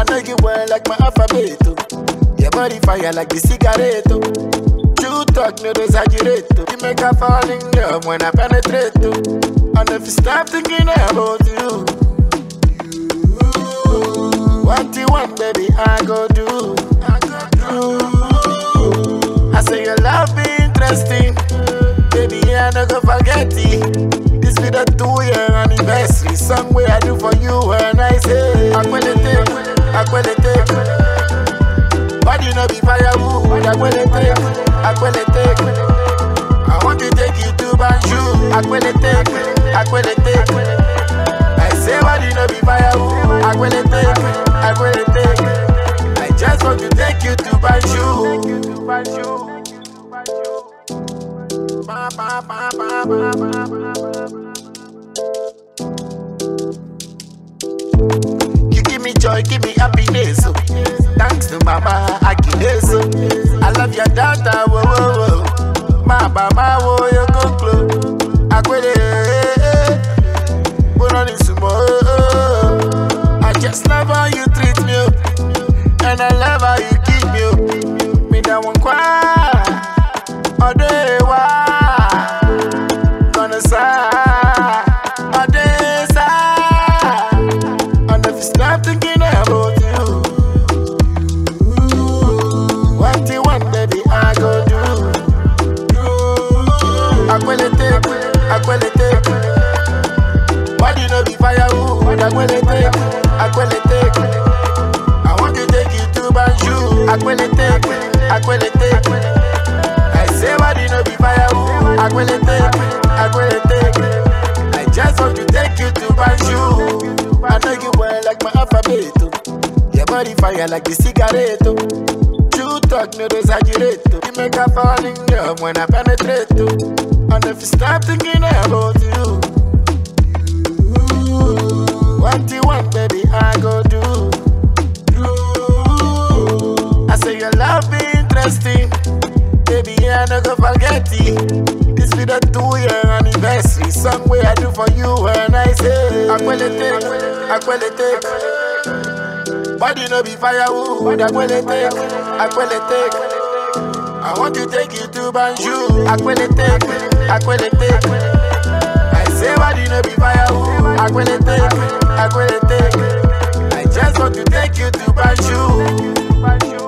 know you well like my alphabet. Your body fire like the cigarette. True talk, no exaggerate. You make her fall in love when I penetrate. And if you stop thinking about you, what you want, baby, I go do. I say your love be interesting, baby, I no go forget it. This be the 2-year anniversary song where I do for you and I say Aquelete. Body no be firewood, Aquelete. I want to take you to Banjul, Aquelete. I say body no be firewood, Aquelete. I just want to take you to Banjul. You give me joy, give me happiness. Thanks to Mama Agnes. I love your daughter, whoa, whoa, whoa. Mama, whoa, you go close. Aquele, put on this more. I just love how you treat me, and I love how you keep me. Me that one cry, all day why, gonna sigh, all day sigh, and if you stop thinking about you, what you want, baby, I go do. Aquelete. Body no be firewood, Aquelete. I want to take you to Banjul, Aquelete. I say body no be firewood, Aquelete. I just want to take you to Banjul. I know you well like my alphabet. Your body fire like the cigarette. True talk, no exaggerate. You make her fall in love when I penetrate. And if you stop thinking about you, what you want, baby, I go do. I say your love be interesting, baby, I no go forget it. This be the 2-year anniversary song where I do for you and I say Aquelete. Body no be firewood, Aquelete. I want to take you to Banjul, Aquelete. I say body no be firewood, Aquelete. I just want to take you to Banjul.